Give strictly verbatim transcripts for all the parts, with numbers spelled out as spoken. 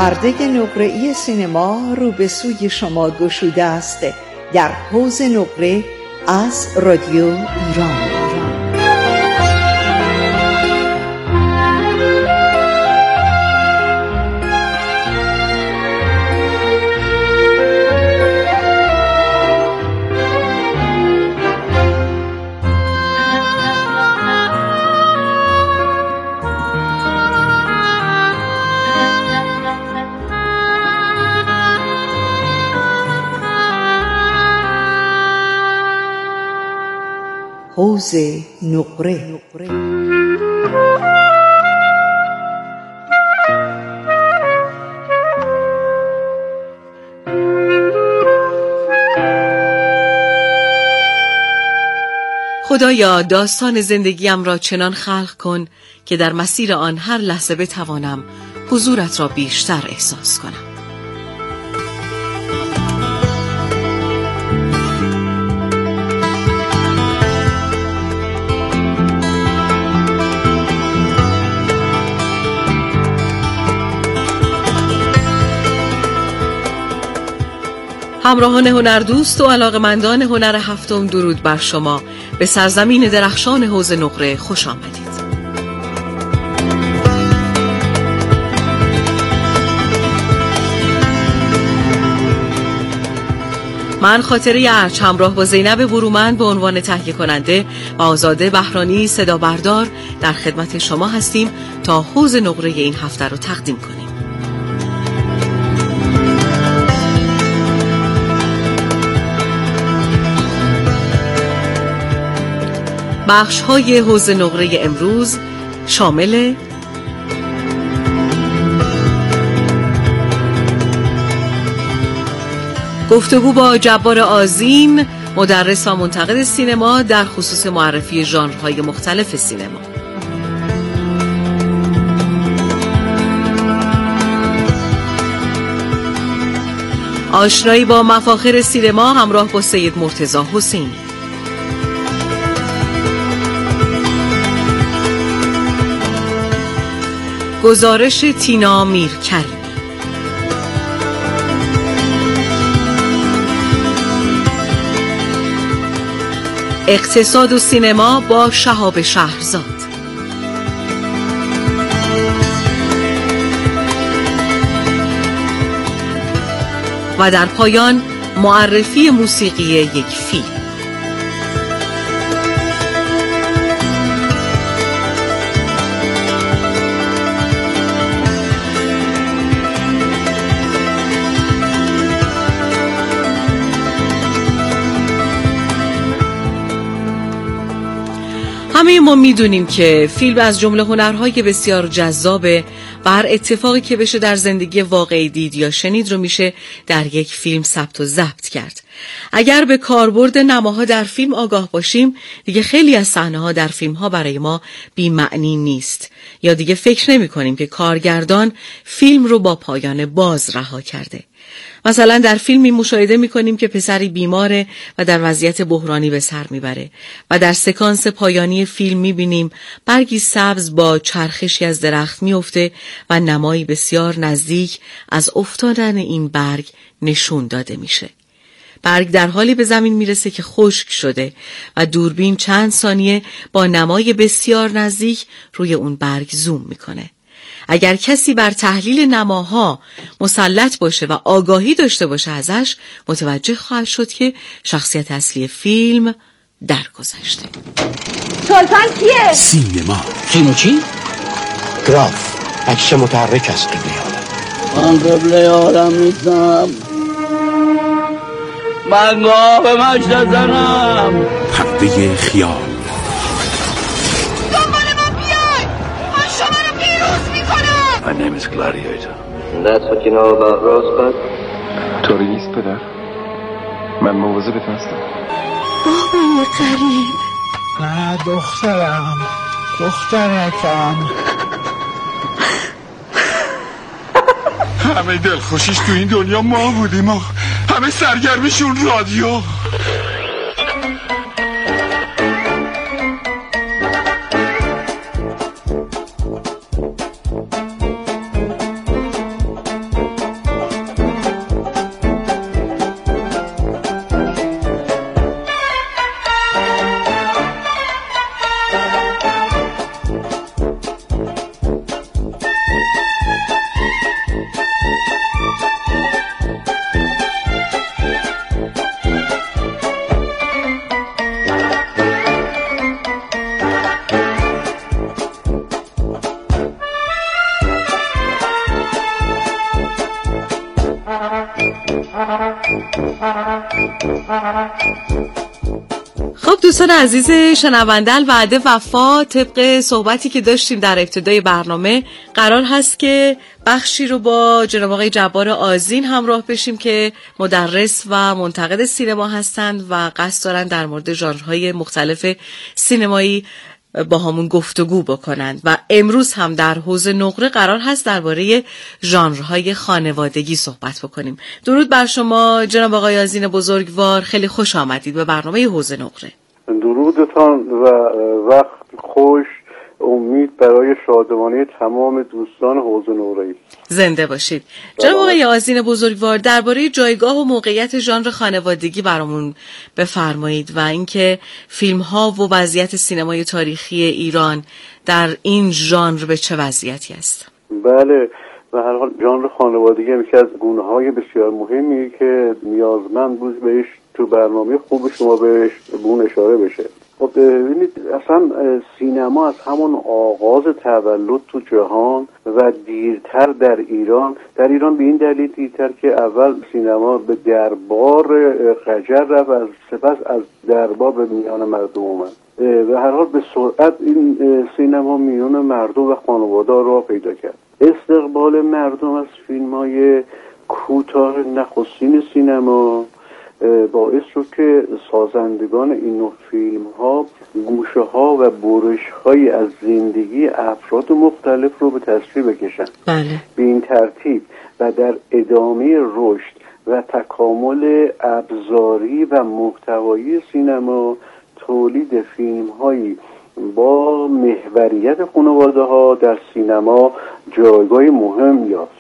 پرده نقره‌ای سینما رو به سوی شما گشوده است در حوض نقره از رادیو ایران. حوض نقره. خدایا داستان زندگیم را چنان خلق کن که در مسیر آن هر لحظه بتوانم حضورت را بیشتر احساس کنم. همراهان هنردوست و علاقمندان هنر هفتم، درود بر شما. به سرزمین درخشان حوض نقره خوش آمدید. من خاطره ارج همراه با زینب برومند به عنوان تهیه کننده و آزاده بهرانی صدا بردار در خدمت شما هستیم تا حوض نقره این هفته رو تقدیم کنیم. بخش های حوض نقره امروز شامل گفتگو با جبار آذین، مدرس و منتقد سینما، در خصوص معرفی ژانرهای مختلف سینما. آشنایی با مفاخر سینما همراه با سید مرتضی حسینی. گزارش تینا میرکریمی. اقتصاد و سینما با شهاب شهرزاد. و در پایان معرفی موسیقی یک فیلم. همه ما میدونیم که فیلم از جمله هنرهای بسیار جذابه و هر اتفاقی که بشه در زندگی واقعی دید یا شنید رو میشه در یک فیلم ثبت و ضبط کرد. اگر به کاربرد نماها در فیلم آگاه باشیم، دیگه خیلی از صحنه‌ها در فیلم‌ها برای ما بی معنی نیست، یا دیگه فکر نمی کنیم که کارگردان فیلم رو با پایان باز رها کرده. مثلا در فیلمی مشاهده می‌کنیم که پسری بیماره و در وضعیت بحرانی به سر میبره و در سکانس پایانی فیلم می‌بینیم برگی سبز با چرخشی از درخت میفته و نمایی بسیار نزدیک از افتادن این برگ نشون داده میشه. برگ در حالی به زمین میرسه که خشک شده و دوربین چند ثانیه با نمای بسیار نزدیک روی اون برگ زوم میکنه. اگر کسی بر تحلیل نماها مسلط باشه و آگاهی داشته باشه ازش، متوجه خواهد شد که شخصیت اصلی فیلم درگذشته. سلطان کیه؟ سینما. سینما چی؟ گراف عکس متحرک از قبله عالم. من قبله عالم نیستم، من گاه به مجد زنم. پرده خیال. دنبال ما بیای، من شما رو پیروز میکنم. My name is Gladiator. That's what you know about Rosebud? طوری نیست پدر، من مواظبت هستم. بابای قریب. نه دخترم، دخترکم. همه دلخوشیش تو این دنیا ما بودیم و همه سرگرمشون رادیو. خب دوستان عزیز شنونده، الوعده وفا، طبق صحبتی که داشتیم در ابتدای برنامه قرار هست که بخشی رو با جناب آقای جبار آذین همراه بشیم که مدرس و منتقد سینما هستند و قصد دارن در مورد ژانرهای مختلف سینمایی با همون گفتگو بکنند و امروز هم در حوض نقره قرار هست درباره ژانرهای خانوادگی صحبت بکنیم. درود بر شما جناب آقای آذین بزرگوار، خیلی خوش آمدید به برنامه حوض نقره. درودتان و وقت خوش، امید برای شادمانی تمام دوستان حوض نقره. زنده باشید. جناب آقای آذین بزرگوار، درباره جایگاه و موقعیت ژانر خانوادگی برامون بفرمایید و اینکه فیلم‌ها و وضعیت سینمای تاریخی ایران در این ژانر به چه وضعیتی است؟ بله، به هر حال ژانر خانوادگی یکی از گونه‌های بسیار مهمی که نیازمند بود بهش تو برنامه خوب شما بهش بون اشاره بشه. خب ببینید، اصلا سینما از همون آغاز تولد تو جهان و دیرتر در ایران در ایران به این دلیل دیرتر که اول سینما به دربار قجر رفت و سپس از دربار به میان مردم اومد. به هر حال به سرعت این سینما میان مردم و خانواده را پیدا کرد. استقبال مردم از فیلم‌های کوتاه نخستین سینما باعث شد که سازندگان این نوع فیلم ها گوشه ها و برش های از زندگی افراد مختلف رو به تصویر بکشن. بله. به این ترتیب و در ادامه رشد و تکامل ابزاری و محتوایی سینما، تولید فیلم هایی با محوریت خانواده ها در سینما جایگاه مهم یافت.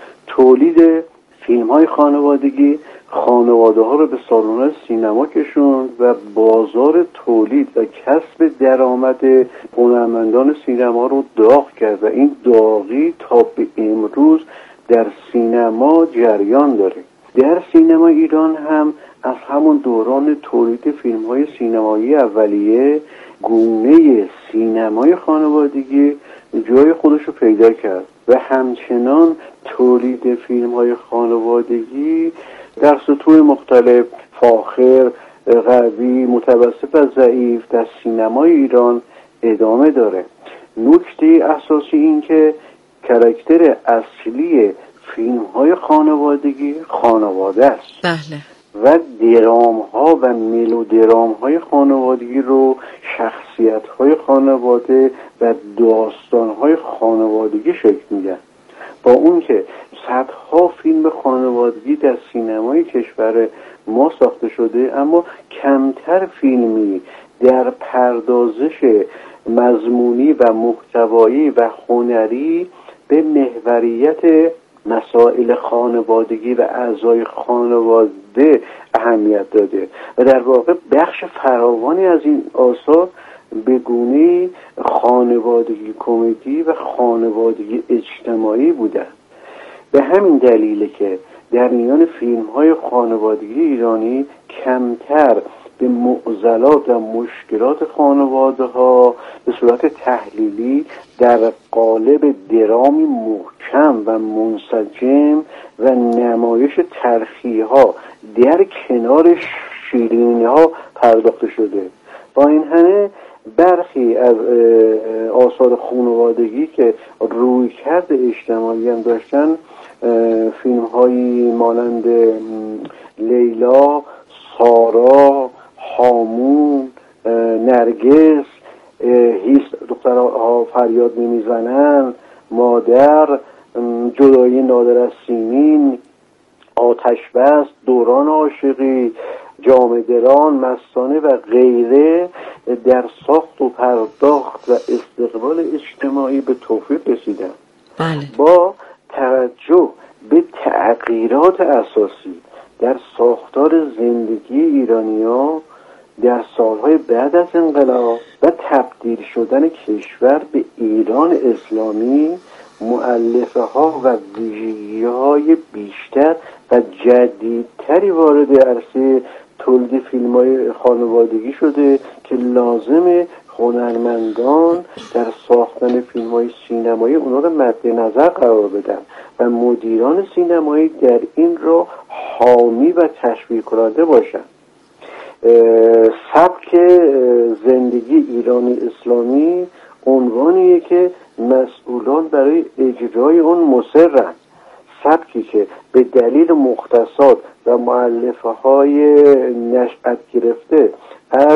تولید فیلم های خانوادگی خانواده ها رو به سالن سینما کشوند و بازار تولید و کسب درآمد هنرمندان سینما رو داغ کرد و این داغی تا به امروز در سینما جریان داره. در سینما ایران هم از همون دوران تولید فیلم های سینمایی اولیه گونه سینمای خانوادگی جای خودش رو پیدا کرد و همچنان تولید فیلم های خانوادگی در سطوح مختلف، فاخر، قوی، متوسط و ضعیف در سینمای ایران ادامه داره. نکته اساسی این که کاراکتر اصلی فیلم های خانوادگی خانواده است. بله. و درام ها و ملودرام های خانوادگی رو شخصیت های خانواده و داستان های خانوادگی شکل میدن. با اون که صدها فیلم خانوادگی در سینمای کشور ما ساخته شده، اما کمتر فیلمی در پردازش مضمونی و محتوایی و هنری به محوریت مسائل خانوادگی و اعضای خانواده اهمیت داده و در واقع بخش فراوانی از این آثار به گونه خانوادگی کمدی و خانوادگی اجتماعی بودند. به همین دلیله که در میان فیلم‌های خانوادگی ایرانی کمتر به معضلات و مشکلات خانواده‌ها به صورت تحلیلی در قالب درامی محکم و منسجم و نمایش تلخی‌ها در کنار شیرینی‌ها پرداخته شده. با این همه برخی از آثار خانوادگی که رویکرد اجتماعی هم داشتن، فیلم هایی مانند لیلا، سارا، هامون، نرگس، هیچ دخترها فریاد نمیزنن، مادر، جدایی نادر از سیمین، آتش بس، دوران عاشقی، جامه دران، مستانه و غیره در ساخت و پرداخت و استقبال اجتماعی به توفیق رسیدن. بله. با توجه به تغییرات اساسی در ساختار زندگی ایرانی‌ها در سالهای بعد از انقلاب و تبدیل شدن کشور به ایران اسلامی، مؤلفه ها و ویژگی های بیشتر و جدیدتری وارد عرصه تولید فیلم های خانوادگی شده که لازم هنرمندان در ساختن فیلم های سینمایی اونا رو مد نظر قرار بدن و مدیران سینمایی در این را حامی و تشویق کننده باشن. سبک زندگی ایرانی اسلامی عنوانیه که مسئولان برای اجرای اون مصرن. سبکی که به دلیل مختصات و مؤلفه های نشأت گرفته از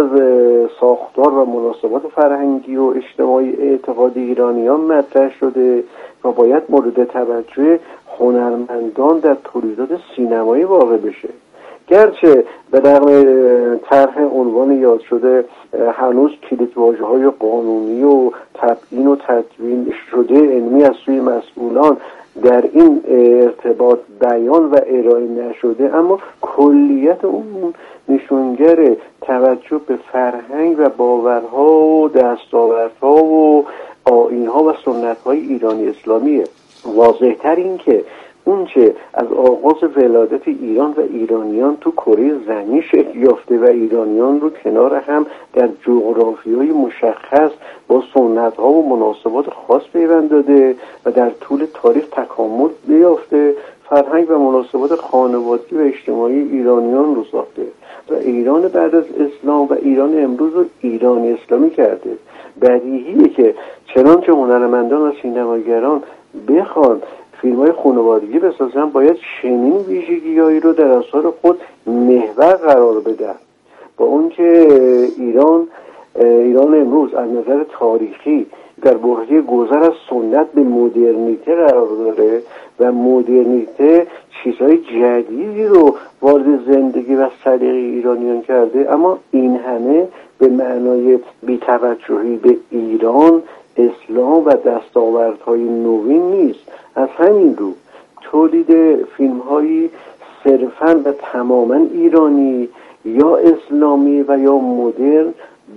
ساختار و مناسبات فرهنگی و اجتماعی اعتقادی ایرانیان مطرح شده و باید مورد توجه هنرمندان در تولیدات سینمایی واقع بشه. گرچه به رغم طرح عنوان یاد شده هنوز کلیدواژه‌های قانونی و تبیین و تدوین شده علمی از سوی مسئولان در این ارتباط بیان و ارائه نشده، اما کلیت اون نشونگر توجه به فرهنگ و باورها و دستاوردها و آیین‌ها و سنت‌های ایرانی اسلامیه. واضح‌تر این که اونچه از آغاز ولادت ایران و ایرانیان تو کره زمین شکل یافته و ایرانیان رو کنار هم در جغرافیای مشخص با سنت‌ها و مناسبات خاص پیوند داده و در طول تاریخ تکامل یافته، فرهنگ و مناسبات خانوادگی و اجتماعی ایرانیان رو ساخته و ایران بعد از اسلام و ایران امروز رو ایرانی اسلامی کرده. بدیهیه که چنانچه هنرمندان و سینماگران بخوان فیلم‌های خانوادگی بسازن، باید چنین ویژگی‌هایی رو در آثار خود محور قرار بدن. با اون که ایران ایران امروز از نظر تاریخی در برهه گذر از سنت به مدرنیته قرار داره و مدرنیته چیزهای جدیدی رو وارد زندگی و سلیقه ایرانیان کرده، اما این همه به معنای بی‌توجهی به ایران، اسلام و دستاوردهای نوین نیست. از همین رو تولید فیلم‌هایی صرفاً و تماماً ایرانی یا اسلامی و یا مدرن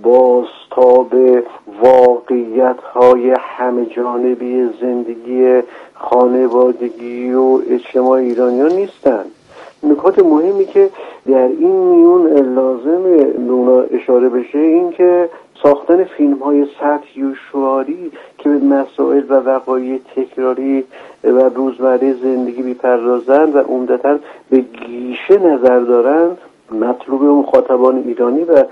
بازتاب واقعیت‌های همه جانبی زندگی خانوادگی و اجتماعی ایرانیان نیستند. نکات مهمی که در این میون لازم نونا اشاره بشه این که ساختن فیلم‌های سطحی و شعاری که به مسائل و وقایع تکراری و روزمره زندگی می‌پردازند و عمدتاً به گیشه نظر دارند مطلوب مخاطبان ایرانی و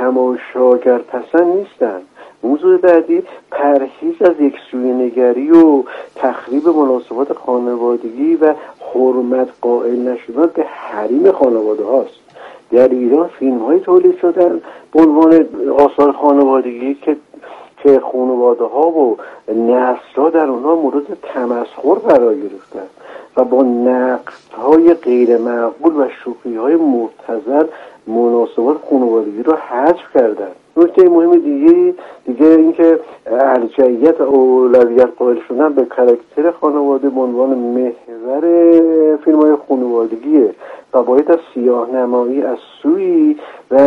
تماشاگر پسند نیستند. موضوع بعدی پرهیز از یکسویه نگری و تخریب مناسبات خانوادگی و حرمت قائل نشدن به حریم خانواده هاست. در ایران فیلم های تولید شدن به عنوان آثار خانوادگی که که خانواده ها و نسل ها در اونها مورد تمسخر قرار گرفتن و با نقد های غیر معقول و شوخی های مبتذل مناسبات خانوادگی رو حذف کردن. نکته مهم دیگه دیگه این که ارجحیت و اولویت قائل شدن به کاراکتر خانواده به عنوان محور فیلم‌های خانوادگیه و باید از سیاه نمایی از سوی و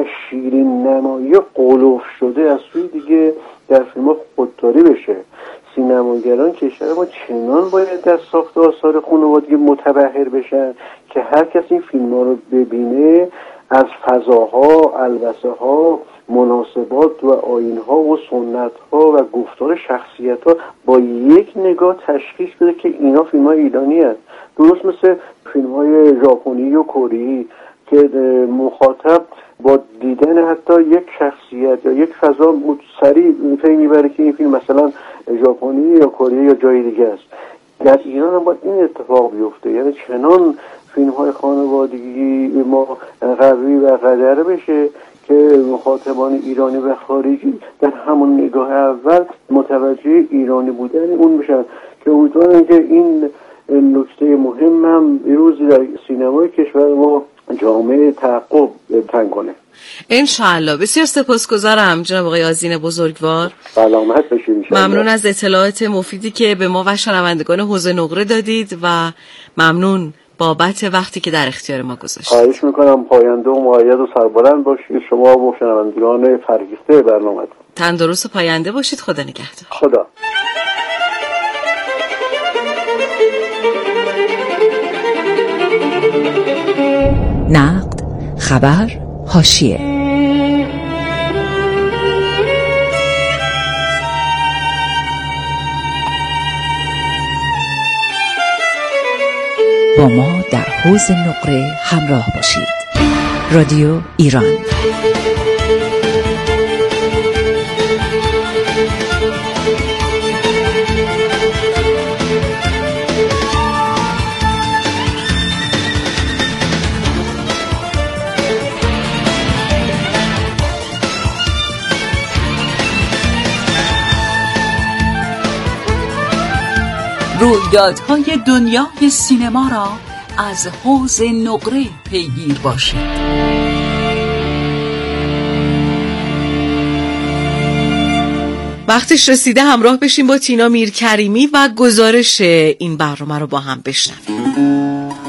شیرین نمایی قلوف شده از سوی دیگه در فیلم‌ها خودداری بشه. سینماگران کشور ما چنان باید در ساخت آثار خانوادگی متبحر بشن که هر کسی این فیلم‌ها رو ببینه از فضاها، البسه‌ها، مناسبات و آیین‌ها و سنت‌ها و گفتار شخصیت‌ها با یک نگاه تشخیص بده که اینا فیلم‌های ایرانی هست. درست مثل فیلم‌های ژاپنی و کره که مخاطب با دیدن حتی یک شخصیت یا یک فضا سریع پی میبره که این فیلم مثلا ژاپنی یا کره یا جای دیگه است. در ایران هم باید این اتفاق بیفته، یعنی چنان فیلم‌های خانوادگی ما قوی و قدر بشه که مخاطبان ایرانی و خارجی در همون نگاه اول متوجه ایرانی بودن اون بشن که امیدوارم که این نکته مهم هم روزی در سینمای کشور ما جامعه تحقق تن کنه. انشاءالله. بسیار سپاسگزارم جناب آقای آذین بزرگوار. سلامت باشید. ممنون از اطلاعات مفیدی که به ما و شنوندگان حوض نقره دادید و ممنون بابت وقتی که در اختیار ما گذاشتید. خواهش میکنم پاینده و مؤید و سربلند باشید شما و شنوندگان فرهیخته برنامه. تندرست و پاینده باشید. خدا نگهدار. خدا. نقد، خبر، حاشیه. با ما در حوض نقره همراه باشید. رادیو ایران. رویدادهای دنیای سینما را از حوض نقره پیگیر باشید. وقتش رسیده همراه بشیم با تینا میرکریمی و گزارش این برنامه رو با هم بشنویم.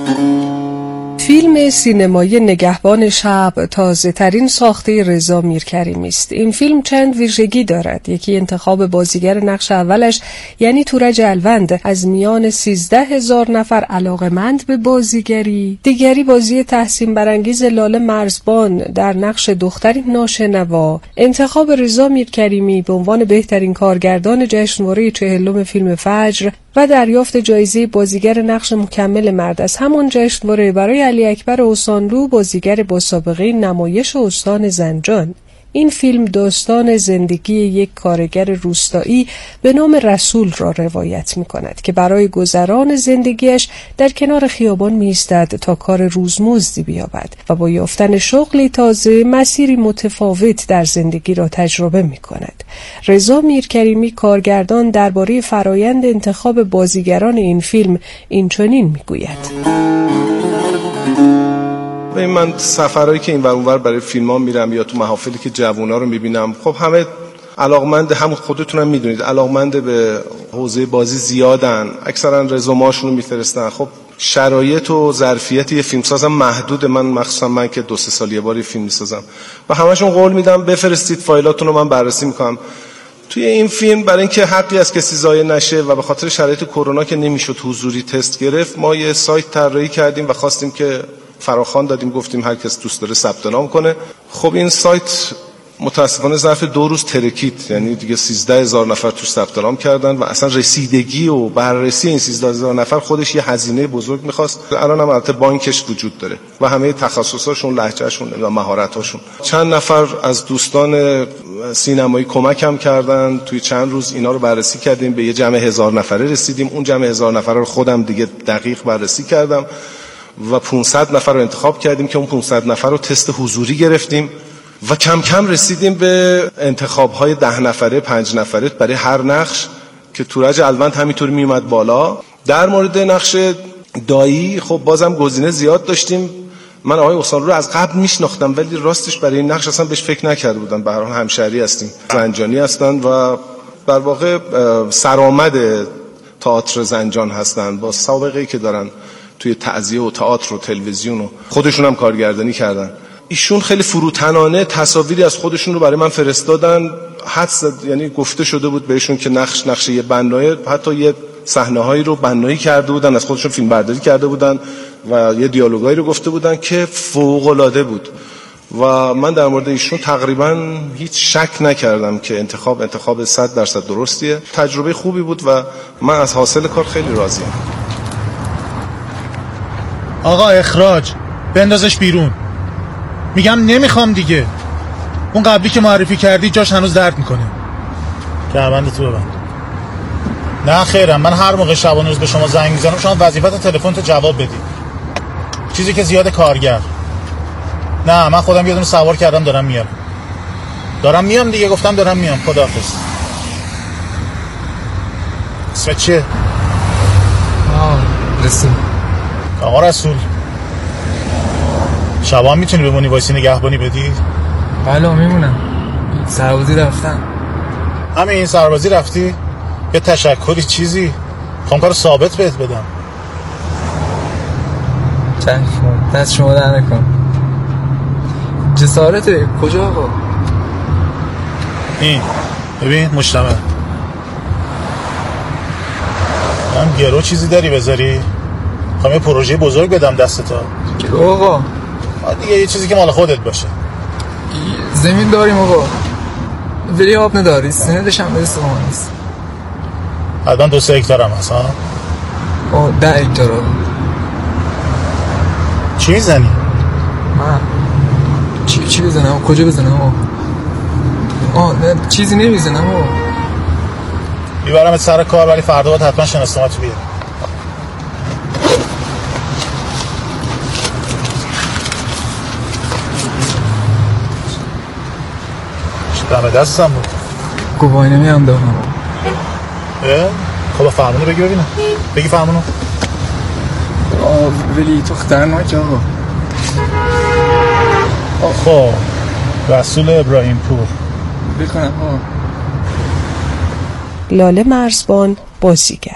فیلم سینمایی نگهبان شب تازه ترین ساخته رضا میرکریمی است. این فیلم چند ویژگی دارد. یکی انتخاب بازیگر نقش اولش یعنی تورج الوند از میان سیزده هزار نفر علاقمند به بازیگری، دیگری بازی تحسین برانگیز لاله مرزبان در نقش دختری ناشنوا، انتخاب رضا میرکریمی به عنوان بهترین کارگردان جشنواره چهلم فیلم فجر و دریافت جایزه بازیگر نقش مکمل مرد از همان جشنواره برای علی اکبر احسانلو، بازیگر با سابقه نمایش استان زنجان. این فیلم داستان زندگی یک کارگر روستایی به نام رسول را روایت می کند که برای گذران زندگیش در کنار خیابان می ایستد تا کار روزمزدی بیابد و با یافتن شغلی تازه مسیری متفاوت در زندگی را تجربه می کند. رضا میرکریمی کارگردان درباره فرایند انتخاب بازیگران این فیلم اینچنین می گوید: من سفرهایی که این ور اون ور برای فیلم‌ها میرم یا تو محافلی که جوونا رو میبینم، خب همه علاقمند، هم خودتونم میدونید علاقمند به حوزه بازی زیادن، اکثرا رزومه‌هاشون رو میفرستن. خب شرایط و ظرفیت یه فیلمسازم محدوده، من مخصوصا من که دو سه سال یه بار یه فیلم میسازم و همشون قول میدم بفرستید فایلاتون رو من بررسی میکنم. توی این فیلم برای اینکه حقی از کسی ضایع نشه و به خاطر شرایط کرونا که نمیشد حضوری تست گرفت، ما یه سایت طراحی کردیم و خواستیم که فراخوان دادیم، گفتیم هر کس دوست داره ثبت نام کنه. خب این سایت متاسفانه ظرف دو روز ترکید، یعنی دیگه سیزده هزار نفر توش ثبت نام کردن و اصلا رسیدگی و بررسی این سیزده هزار نفر خودش یه هزینه بزرگ می‌خواست. الان هم البته بانکش وجود داره و همه تخصصاشون، لهجهشون و مهارتاشون. چند نفر از دوستان سینمایی کمکم کردن، توی چند روز اینا رو بررسی کردیم، به یه جمع هزار نفره رسیدیم. اون جمع هزار نفره رو خودم دیگه دقیق بررسی کردم و پانصد نفر رو انتخاب کردیم که اون پانصد نفر رو تست حضوری گرفتیم و کم کم رسیدیم به انتخاب‌های ده نفره، پنج نفره برای هر نقش که تورج الوند همینطور میومد بالا. در مورد نقش دایی خب بازم گزینه زیاد داشتیم. من آقای احسانلو رو از قبل میشناختم ولی راستش برای این نقش اصلا بهش فکر نکرده بودم. به هر حال همشهری هستیم، زنجانی هستن و در واقع سرآمد تئاتر زنجان هستن با سابقه‌ای که دارن توی تعزیه و تئاتر و تلویزیون و خودشون هم کارگردانی کردن. ایشون خیلی فروتنانه تصاویری از خودشون رو برای من فرستادن. حدس یعنی گفته شده بود بهشون که نقش نقش یه بنایی، حتی یه صحنه‌هایی رو بنایی کرده بودن، از خودشون فیلم برداری کرده بودن و یه دیالوگایی رو گفته بودن که فوق‌العاده بود و من در مورد ایشون تقریبا هیچ شک نکردم که انتخاب انتخاب صد درصد درستیه. تجربه خوبی بود و من از حاصل کار خیلی راضیم. آقا اخراج، بندازش بیرون. میگم نمیخوام دیگه. اون قبلی که معرفی کردی جاش هنوز درد میکنه. کمربند تو ببند. نه خیرم، من هر موقع شبانه روز به شما زنگ میزنم شما وظیفت تلفن تو جواب بدی. چیزی که زیاد کارگر. نه من خودم یه دونه سوار کردم دارم میام. دارم میام دیگه، گفتم دارم میام. خداحافظ. اسمت چیه؟ آه رسول. آقا رسول، شبان میتونی بمونی وایسی نگهبانی بدی؟ بله میمونم. سربازی رفتم. همین سربازی رفتی؟ یه تشکری چیزی؟ خواهم کارو ثابت بهت بدم. چشم، دست شما در نکن. جسارته. کجا آقا؟ این ببین مجتمع، هم گرو چیزی داری بذاری؟ خواهم یه پروژه بزرگ بدم دستتا. گرو آقا؟ دیگه یه چیزی که مال خودت باشه. زمین داریم آقا ولی آب نداری، سندش هم برسه ما نیست. حتما دو سه هکتار هم هست ها؟ آه ده هکتار آقا. چی میزنی؟ من چی چی بزنم؟ کجا بزنم؟ آه نه چیزی نمیزنم. آه میبرم سر کار، ولی فردا باید حتما شناسنامه‌تو بیاری. دم دستم بود. گواهینامه هم دارم. اه؟ خب فرمونو بگی ببینم. بگی فرمونو. آه ولی تو خطرناک آقا. خب رسول ابراهیم پور بکنم. آه لاله مرزبان بازیگر.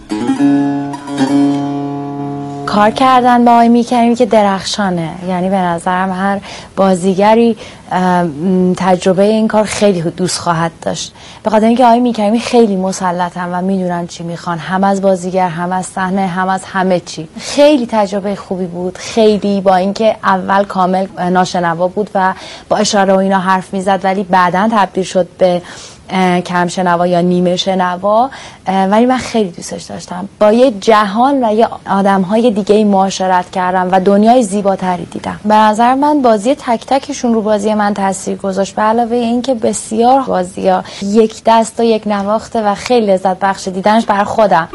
کار کردن با آقای میرکریمی که درخشانه، یعنی به نظرم هر بازیگری تجربه این کار خیلی دوست خواهد داشت، به خاطر اینکه آقای میرکریمی خیلی مسلطن و میدونن چی میخوان، هم از بازیگر، هم از صحنه، هم از همه چی. خیلی تجربه خوبی بود، خیلی با اینکه اول کامل ناشنوا بود و با اشاره و اینا حرف میزد، ولی بعداً تبدیل شد به کم شنوا یا نیمه شنوا، ولی من خیلی دوستش داشتم. با یه جهان و یه آدم‌های دیگه معاشرت کردم و دنیای زیباتری دیدم. به نظر من بازی تک تکشون رو بازی من تاثیر گذاشت، به علاوه اینکه بسیار بازی‌ها یک دست و یک نواخته و خیلی لذت بخش دیدنش بر خودم.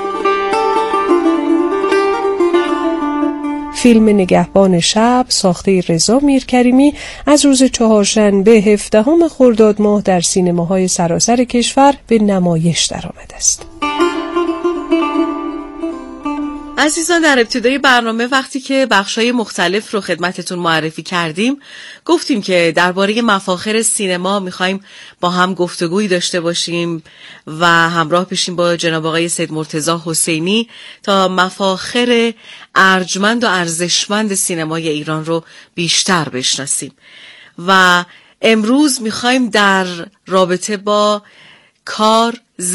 فیلم نگهبان شب ساخته رضا میرکریمی از روز چهارشنبه هفدهم خرداد ماه در سینماهای سراسر کشور به نمایش درآمده است. عزیزان، در ابتدای برنامه وقتی که بخشای مختلف رو خدمتتون معرفی کردیم، گفتیم که درباره مفاخر سینما میخوایم با هم گفتگویی داشته باشیم و همراه بشیم با جناب آقای سید مرتضی حسینی تا مفاخر ارجمند و ارزشمند سینمای ایران رو بیشتر بشناسیم. و امروز میخوایم در رابطه با کار،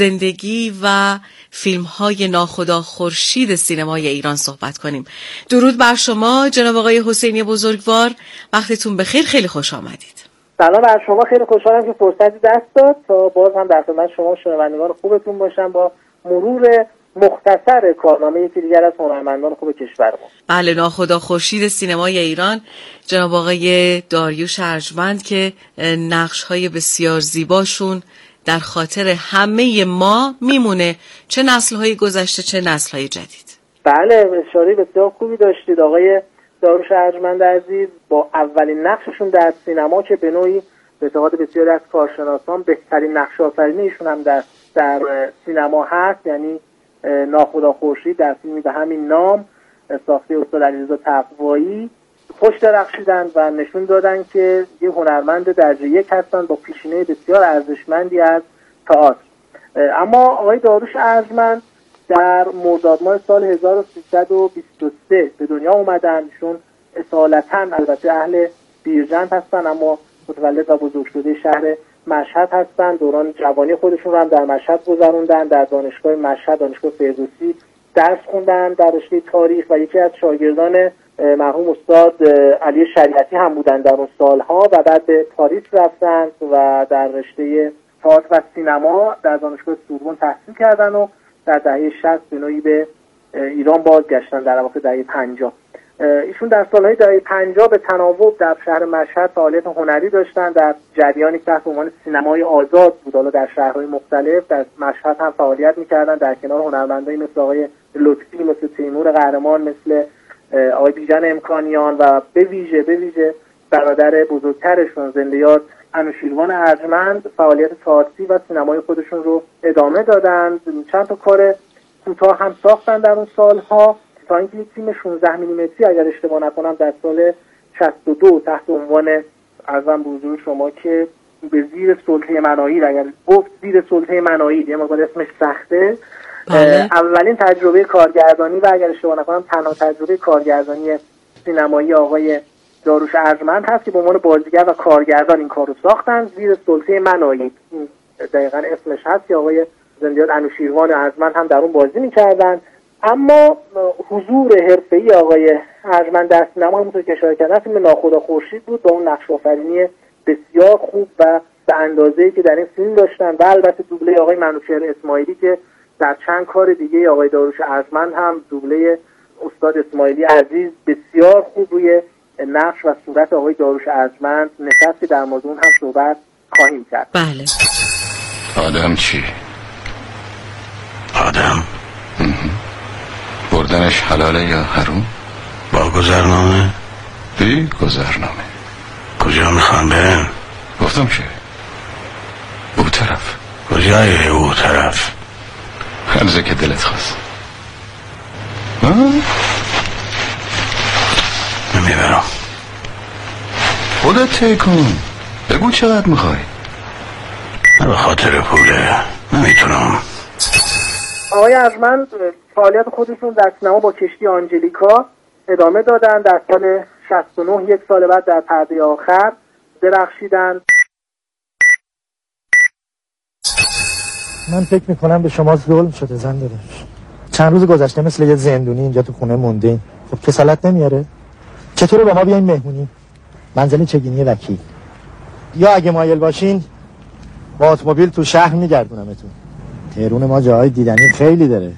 زندگی و فیلم‌های ناخدا خورشید سینمای ایران صحبت کنیم. درود بر شما جناب آقای حسینی بزرگوار، وقتتون بخیر، خیلی خوش آمدید. سلام بر شما، خیلی خوشحالم که فرصتی دست داد تا باز هم در خدمت شما شنوندگان خوبتون باشم با مرور مختصر کارنامه یکی دیگر از هنرمندان خوب کشورمون. بله، ناخدا خورشید سینمای ایران جناب آقای داریوش ارجمند که نقش‌های بسیار زیباشون در خاطر همه ما میمونه، چه نسل‌های گذشته چه نسل‌های جدید. بله، اشاره بسیار خوبی داشتید آقای داریوش ارجمند عزیز. با اولین نقششون در سینما که به نوعی به اعتقاد بسیاری از کارشناسان بهترین نقش آفرینی ایشون هم در در سینما هست، یعنی ناخدا خورشید در فیلمی به همین نام ساخته استاد علیرضا تقوایی پشت درخشیدن و نشون دادن که یه هنرمند درجه یک هستن با پیشینه بسیار ارزشمندی از تئاتر. اما آقای داریوش ارجمند در مرداد ماه سال هزار و سیصد و بیست و سه به دنیا اومدن. ایشون اصالتاً البته اهل بیرجند هستن، اما متولد و بزرگ شده شهر مشهد هستن. دوران جوانی خودشون رو هم در مشهد گذروندن. در دانشگاه مشهد، دانشگاه فردوسی درس خوندن در رشته تاریخ و یکی از شاگردان مرحوم استاد علی شریعتی هم بودن در اون سالها و بعد به پاریس رفتن و در رشته تئاتر و سینما در دانشگاه سوربن تحصیل کردن و در دهه شصت به نوعی به ایران بازگشتن، در واقع دهه پنجاه. ایشون در سالهای دهه پنجاه به تناوب در شهر مشهد فعالیت هنری داشتن. در جریانی که تحت عنوان سینمای آزاد بود، حالا در شهرهای مختلف، در مشهد هم فعالیت می‌کردن در کنار هنرمندانی مثل آقای لطفی، مثل تیمور قهرمان، مثل آقای بیژن امکانیان و به ویژه به ویژه برادر بزرگترشون زنده‌یاد انوشیروان ارجمند فعالیت تئاتری و سینمای خودشون رو ادامه دادن. چند تا کار کوتاه هم ساختن در اون سالها تا اینکه یک فیلم شانزده میلیمتری اگر اشتباه نکنم در سال شصت و دو تحت عنوان ارزم به حضور شما که به زیر سلطه مناهید، اگر گفت زیر سلطه مناهید یه مقدار اسمش سخته، اولین تجربه کارگردانی و اگر اشتباه نکنم تنها تجربه کارگردانی سینمایی آقای داریوش ارجمند هست که به عنوان بازیگر و کارگردان این کارو ساختن. زیر سلطه مناهید دقیقاً اسمش هست که آقای زنده‌یاد انوشیروان ارجمند هم در اون بازی می‌کردن. اما حضور حرفه‌ای آقای ارجمند در سینما همونطور که اشاره کردن فیلم ناخدا خورشید بود، با اون نقش آفرینی بسیار خوب و به اندازه‌ای که در این فیلم داشتن و البته دوبله آقای منوچهر اسماعیلی که در چند کار دیگه آقای داریوش ارجمند هم دوبله استاد اسماعیلی عزیز بسیار خوب روی نقش و صورت آقای داریوش ارجمند نشستی، در مورد اون هم صحبت خواهیم کرد. بله. آدم چی؟ آدم بردنش حلاله یا حروم؟ با گذرنامه؟ بی گذرنامه. کجا میخوان برن؟ گفتم که او طرف. کجای او طرف؟ هرزه که دلت خواست. نمیبرم. خودت طی کن، بگو چقدر میخوای. به خاطر پوله نمیتونم. آقای ارجمند فعالیت خودشون در سینما با کشتی آنجلیکا ادامه دادن. در سال شصت و نه، یک سال بعد، در پرده آخر درخشیدن. من فکر میکنم به شما ظلم شده زن داداش. چند روز گذشته مثل یه زندونی اینجا تو خونه موندین. خب کسالت نمیاره؟ چطوره با ما بیاین مهمونی؟ منزل چگینی وکیل. یا اگه مایل باشین با اتومبیل تو شهر میگردونمتون. تهرون ما جاهای دیدنی خیلی داره.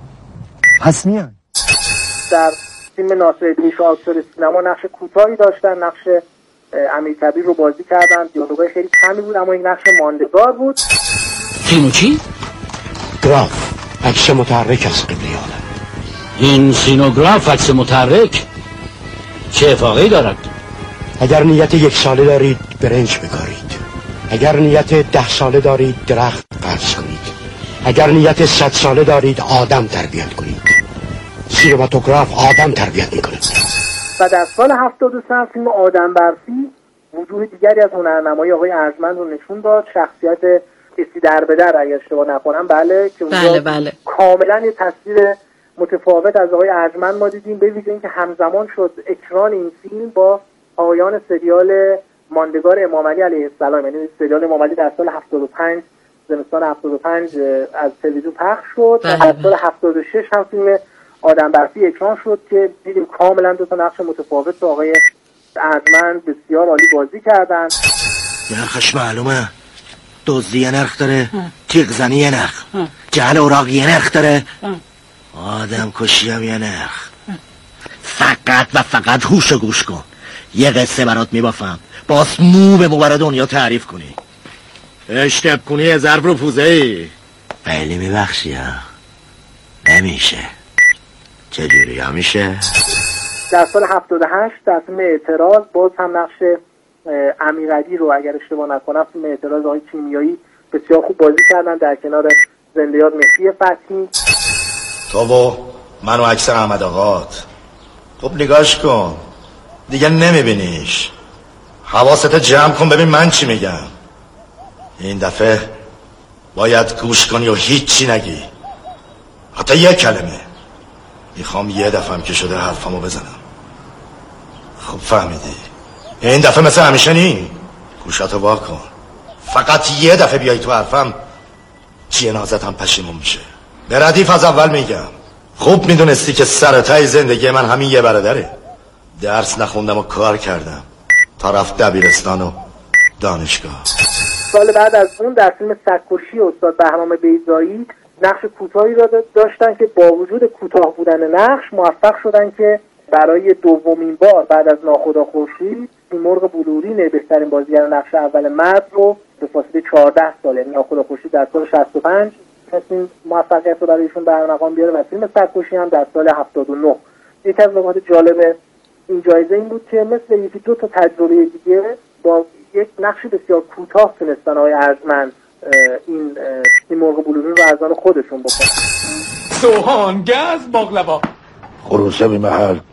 پس میان. در فیلم ناصرالدین شاه آکتور سینما نقش کوتاهی داشتن، نقش امیرکبیر رو بازی کردن. دیالوگای خیلی کمی بود اما این نقش ماندگار بود. فیلمو چی؟ گراف عکس متحرک از قبله عالم. این سینوگراف عکس متحرک چه افاقی دارد؟ اگر نیت یک ساله دارید برنج بکارید، اگر نیت ده ساله دارید درخت قرض کنید، اگر نیت صد ساله دارید آدم تربیت کنید. سینماتوگراف آدم تربیت میکنه. و در سال هفتاد و سه فیلم آدم برفی وجوه دیگری از هنرنمایی آقای ارجمند رو نشون داد. شخصیت کسی در به در اگر اشتباه نکنم، بله که بله بله کاملا یه تصویر متفاوت از آقای ارجمند ما دیدیم، به ویژه اینکه همزمان شد اکران این فیلم با پایان سریال ماندگار امام علی علیه السلام. یعنی سریال امام علی در سال هفتاد و پنج زمستان هفتاد و پنج از تلویزیون پخش شد و در سال هفتاد و شش هم فیلم آدم برفی اکران شد که دیدیم کاملا دو تا نقش متفاوت با آقای ارجمند بسیار عالی بازی کردن. نرخش معلومه، دزدی یه نرخ داره، تیغ زنی یه نرخ، جهل اوراق یه نرخ داره، آدم کشی هم یه نرخ. فقط و فقط هوش گوش کن، یه قصه برات میبافم، باز مو به مو برای دنیا تعریف کنی، اشتب کنی یه ضرب رو پوزه ای خیلی میبخشی ها. نمیشه. چجوری همیشه؟ در سال هفتاد و هشت در فیلم اعتراض باز هم نقش امیرعلی رو اگر اشتباه نکنم فیلم اعتراض آقای کیمیایی بسیار خوب بازی کردن در کنار زنده یاد مهدی فتحی. تو و من و اکثر احمد آقات خب نگاش کن دیگه نمیبینیش، حواستو جمع کن ببین من چی میگم. این دفعه باید گوش کنی و هیچی نگی، حتی یک کلمه. میخوام یه دفعه هم که شده حرفمو بزنم. خب فهمیدی؟ این دفعه مثل همیشه نی، گوشاتو وا کن. فقط یه دفعه بیای تو حرفم جنازت هم پشیمون میشه. به ردیف از اول میگم، خوب میدونستی که سر تای زندگی من همین یه برادره. درس نخوندم و کار کردم تا رفت دبیرستان و دانشگاه. سال بعد از اون در فیلم سگ‌کشی استاد بهرام بیضایی نقش کوتاهی را داشتن که با وجود کوتاه بودن نقش موفق شدن که برای دومین بار بعد از ناخدا خورشید سیمرغ بلورین بهترین بازیگر نقش اول مرد رو به فاصله چهارده سال، یعنی ناخدا خورشید در سال شصت و پنج این موفقیت رو برایشون برمقام بیاره و فیلم سگ‌کشی هم در سال هفتاد و نه. یکی از نکات جالب این جایزه این بود که مثل یکی دو تا تجربه دیگه با یک نقش بسیار کوتاه تونستن آقای ارجمند این سیمرغ بلورین رو از آن خودشون بکنن. سوهان گز باقلوا خروسه بی محل